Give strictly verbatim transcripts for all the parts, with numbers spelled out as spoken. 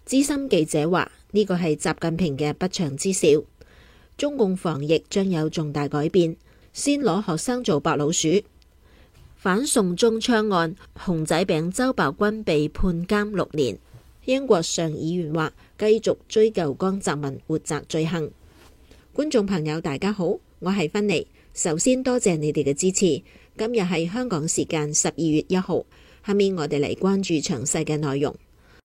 資深記者話：呢個係習近平嘅不祥之兆。中共防疫將有重大改變，先攞學生做白老鼠。反送中槍案，熊仔餅周爆君被判監六年。英國上議院話繼續追究江澤民活摘罪行。觀眾朋友大家好，我係芬妮，首先多謝你哋嘅支持。今日係香港時間十二月一號，下面我哋嚟關注詳細嘅內容。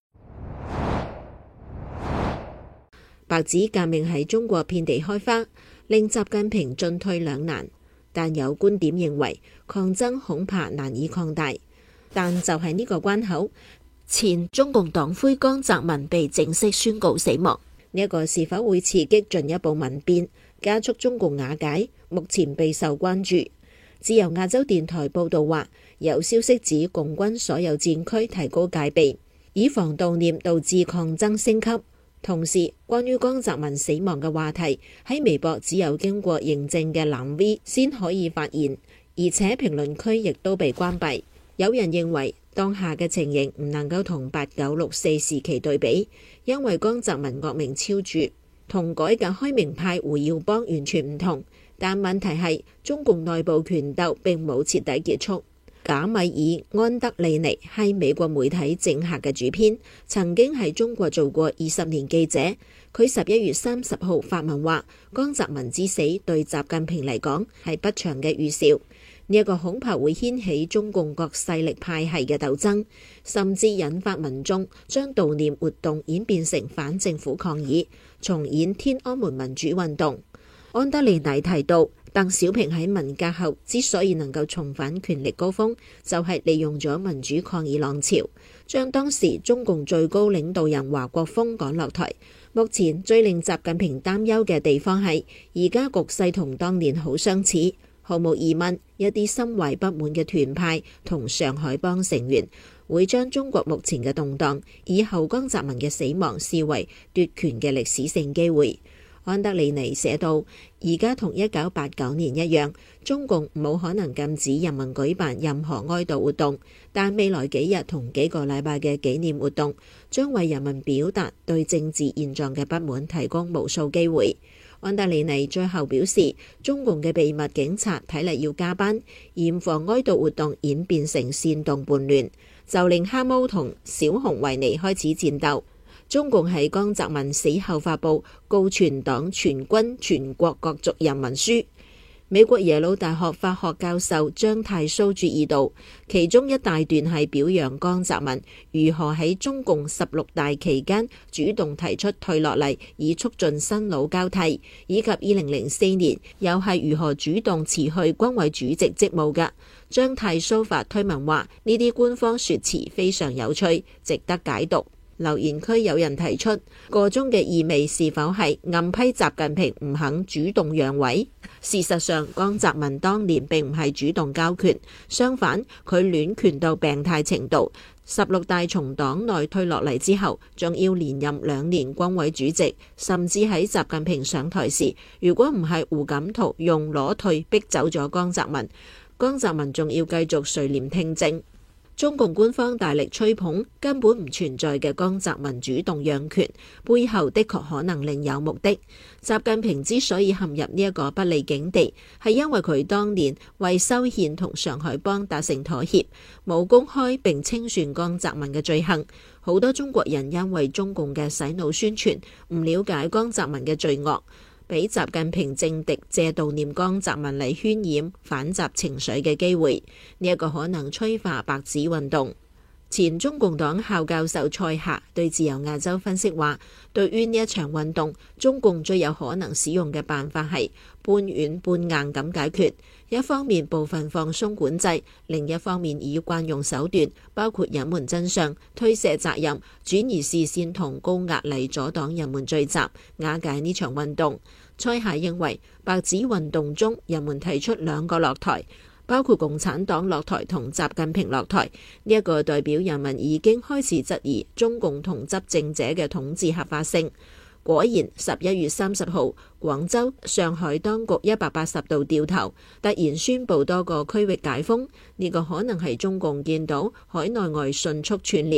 白紙革命喺中國遍地開花，令習近平進退兩難。但有觀點認為，抗爭恐怕難以擴大。但就係呢個關口，前中共黨魁江澤民被正式宣告死亡。呢一個是否會刺激進一步民變，加速中共瓦解，目前備受關注。自由亞洲電台報道話，有消息指共軍所有戰區提高戒備，以防悼念導致抗爭升級。同時，關於江澤民死亡嘅話題喺微博只有經過認證嘅藍 V 先可以發言，而且評論區亦都被關閉。有人認為當下嘅情形唔能夠同八九六四時期對比，因為江澤民惡名昭著，同改革開明派胡耀邦完全唔同。但問題係中共內部權鬥並冇徹底結束。賈米爾·安德利尼係美國媒體政客嘅主編，曾經喺中國做過二十年記者。佢十一月三十號發文話，江澤民之死對習近平嚟講係不祥嘅預兆。呢一個恐怕會掀起中共各勢力派系嘅鬥爭，甚至引發民眾將悼念活動演變成反政府抗議，重演天安門民主運動。安德利尼提到，鄧小平喺文革後之所以能夠重返權力高峰，就係利用咗民主抗議浪潮，將當時中共最高領導人華國鋒趕落台。目前最令習近平擔憂嘅地方係，而家局勢同當年好相似，毫無疑問，一啲心懷不滿嘅團派同上海幫成員會將中國目前嘅動盪，以後江澤民嘅死亡視為奪權嘅歷史性機會。安德利尼寫道，而家同一九八九年一樣，中共冇可能禁止人民舉辦任何哀悼活動，但未來幾日同幾個禮拜嘅紀念活動將為人民表達對政治現狀嘅不滿提供無數機會。安德利尼最後表示，中共嘅秘密警察睇嚟要加班，嚴防哀悼活動演變成煽動叛亂，就令黑毛同小熊維尼開始戰鬥。中共喺江澤民死後發布告全黨全軍全國各族人民書。美國耶魯大學法學教授張太蘇注意到，其中一大段係表揚江澤民如何喺中共十六大期間主動提出退落嚟，以促進新老交替，以及二零零四年又係如何主動辭去軍委主席職務嘅。張太蘇發推文話，呢啲官方說辭非常有趣，值得解讀。留言區有人提出，個中嘅意味是否係暗批習近平唔肯主動讓位？事實上，江澤民當年並唔係主動交權，相反，佢亂權到病態程度。十六大從黨內退落嚟之後，仲要連任兩年軍委主席，甚至喺習近平上台時，如果唔係胡錦濤用裸退逼走咗江澤民，江澤民仲要繼續垂簾聽政。中共官方大力吹捧根本唔存在嘅江澤民主動讓權，背後的確可能另有目的。習近平之所以陷入呢一個不利境地，係因為佢當年為修憲同上海幫達成妥協，冇公開並清算江澤民嘅罪行。好多中國人因為中共嘅洗腦宣傳，唔了解江澤民嘅罪惡，俾習近平政敵借悼念江澤民嚟渲染反習情緒嘅機會，呢一個可能催化白紙運動。前中共黨校教授蔡霞對自由亞洲分析話，對於呢一場運動，中共最有可能使用嘅辦法係半軟半硬咁解決。一方面部分放鬆管制，另一方面以慣用手段，包括隱瞞真相、推卸責任、轉移視線同高壓嚟阻擋人們聚集，瓦解呢場運動。蔡霞認為，白紙運動中人們提出兩個落台，包括共產黨落台同習近平落台，呢一個代表人民已經開始質疑中共同執政者嘅統治合法性。果然，十一月三十號，廣州、上海當局一百八十度掉頭，突然宣布多個區域解封。呢個可能係中共見到海內外迅速串聯，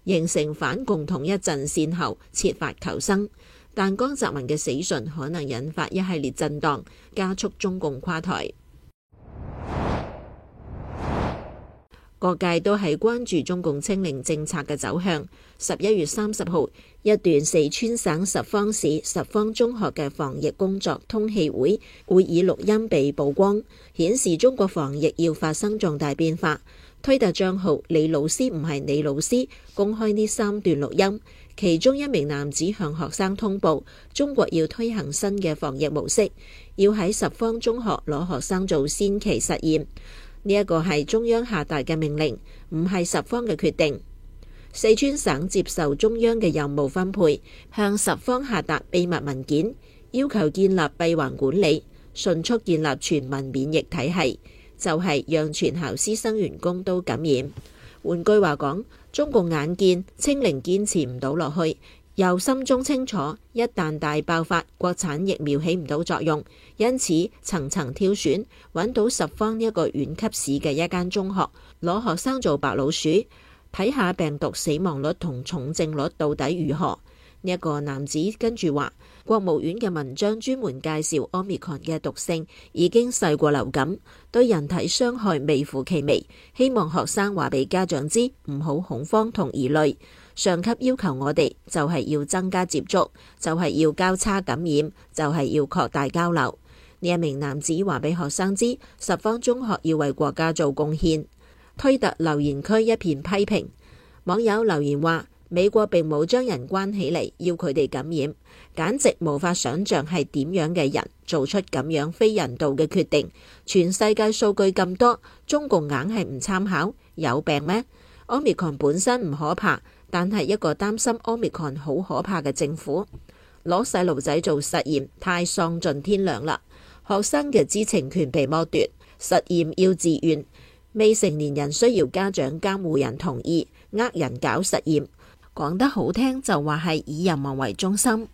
形成反共統一陣線後設法求生。但江澤民嘅死訊可能引發一系列震盪，加速中共垮台。各界都係關注中共清零政策嘅走向。十一月三十號，一段四川省十方市十方中學嘅防疫工作通氣會會議錄音被曝光，顯示中國防疫要發生重大變化。推特帳號李老師唔係你老師公開呢三段錄音，其中一名男子向學生通報，中國要推行新嘅防疫模式，要喺十方中學攞學生做先期實驗。呢一個係中央下達嘅命令，唔係十方嘅決定。四川省接受中央嘅任務分配，向十方下達秘密文件，要求建立閉環管理，迅速建立全民免疫體系，就係讓全校師生員工都感染。換句話講，中共眼見清零堅持唔到落去，又心中清楚，一旦大爆發，國產疫苗起唔到作用，因此層層挑選，揾到十方呢一個縣級市嘅一間中學，攞學生做白老鼠，睇下病毒死亡率同重症率到底如何。呢、這、一個男子跟住話，國務院嘅文章專門介紹 Omicron 嘅毒性已經細過流感，對人體傷害微乎其微，希望學生話俾家長知，唔好恐慌同疑慮。上級要求我哋就係要增加接觸，就係要交叉感染，就係要擴大交流。呢一名男子話俾學生知，十方中學要為國家做貢獻。推特留言區一片批評，網友留言話，美國並冇將人關起嚟，要佢哋感染，簡直無法想像係點樣嘅人做出咁樣非人道嘅決定。全世界數據咁多，中共硬係唔參考，有病咩？Omicron本身唔可怕，但係一個擔心 Omicron 好可怕嘅政府，攞細路仔做實驗，太喪盡天良啦！學生嘅知情權被剝奪，實驗要自願，未成年人需要家長監護人同意，呃人搞實驗，講得好聽就話係以人民為中心。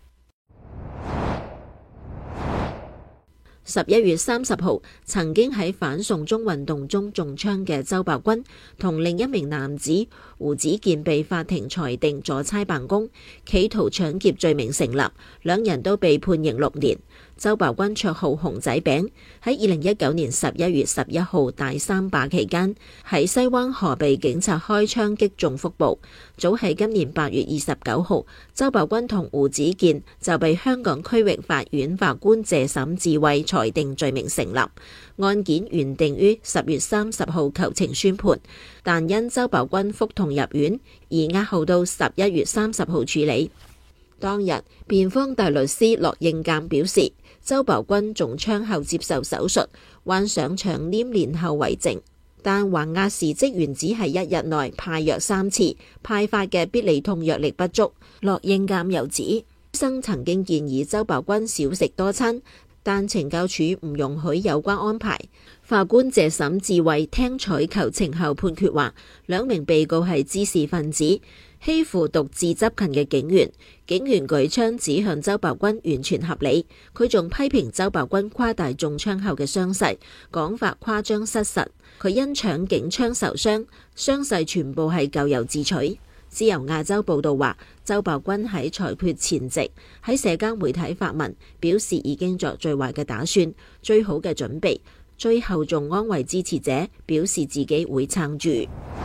十一月三十號，曾經喺反送中運動中中槍嘅周伯君同另一名男子胡子健被法庭裁定阻差辦公、企圖搶劫罪名成立，兩人都被判刑六年。周伯君綽號熊仔餅，喺二零一九年十一月十一號大三罷期間，喺西灣河被警察開槍擊中腹部。早喺今年八月二十九號，周伯君同胡子健就被香港區域法院法官謝沈智慧裁定罪名成立。案件原定於十月三十號求情宣判，但因周伯君腹痛入院，而押後到十一月三十號處理。當日，辯方大律師駱應淦表示，周伯君中槍後接受手術，患上腸黏連後遺症，但還押時職員只係一日內派藥三次，派發嘅必理痛藥力不足。駱應淦又指，醫生曾經建議周伯君少食多餐，但懲教署唔容許有關安排。法官謝沈智慧聽取求情後判決話，兩名被告係滋事分子，欺負獨自執勤嘅警員，警員舉槍指向周伯君完全合理。佢仲批評周伯君誇大中槍後嘅傷勢，講法誇張失實。佢因搶警槍受傷，傷勢全部係咎由自取。自由亞洲報道話，周伯君喺裁決前夕喺社交媒體發文，表示已經作最壞嘅打算、最好嘅準備，最後仲安慰支持者，表示自己會撐住。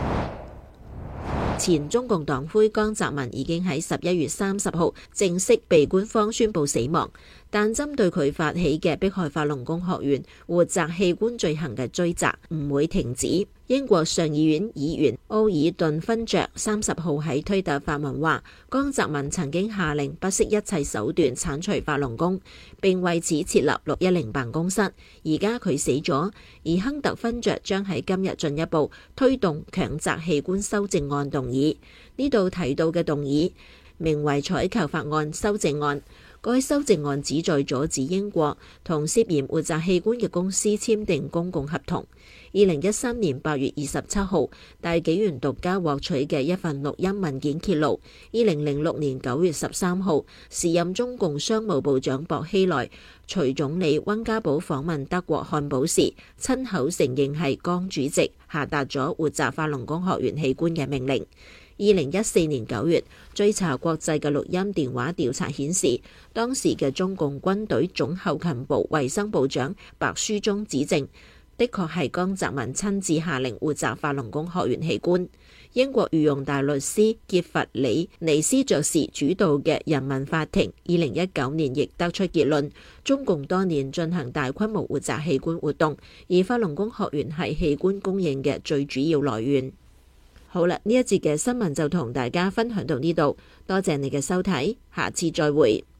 前中共黨魁江澤民已經喺十一月三十號正式被官方宣布死亡，但針對佢發起嘅迫害法輪功學員活摘器官罪行嘅追責唔會停止。英國上議院議員奧爾頓勳爵三十號喺推特發文話，江澤民曾經下令不惜一切手段剷除法輪功，並為此設立六一零辦公室。而家佢死咗，而亨特勳爵將喺今日進一步推動強摘器官修正案動議。呢度提到嘅動議名為採購法案修正案。該修正案旨在阻止英國同涉嫌活摘器官嘅公司簽訂公共合同。二零一三年八月二十七號，大紀元獨家獲取嘅一份錄音文件揭露，二零零六年九月十三號，時任中共商務部長薄熙來隨總理溫家寶訪問德國漢堡時，親口承認係江主席下達咗活摘法輪功學員器官嘅命令。 二零一四年九月，追查國際嘅錄音電話調查顯示，當時嘅中共軍隊總後勤部衛生部長白書忠指證，的確係江澤民親自下令活摘法輪功學員器官。英國御用大律師傑弗里尼斯爵士主導嘅人民法庭二零一九年亦得出結論，中共多年進行大規模活摘器官活動，而法輪功學員係器官供應嘅最主要來源。好啦，呢一節嘅新聞就同大家分享到呢度，多謝你嘅收睇，下次再會。